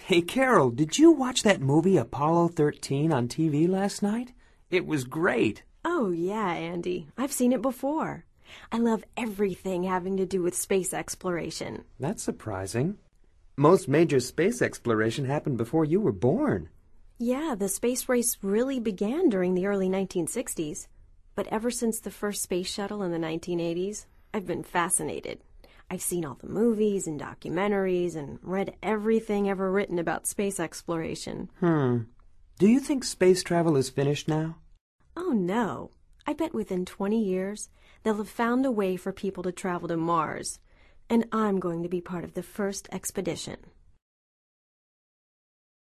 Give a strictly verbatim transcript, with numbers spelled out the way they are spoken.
Hey, Carol, did you watch that movie Apollo thirteen on T V last night? It was great. Oh, yeah, Andy. I've seen it before. I love everything having to do with space exploration. That's surprising. Most major space exploration happened before you were born. Yeah, the space race really began during the early nineteen sixties. But ever since the first space shuttle in the nineteen eighties, I've been fascinated. I've seen all the movies and documentaries and read everything ever written about space exploration. Hmm. Do you think space travel is finished now? Oh, no. I bet within twenty years, they'll have found a way for people to travel to Mars. And I'm going to be part of the first expedition.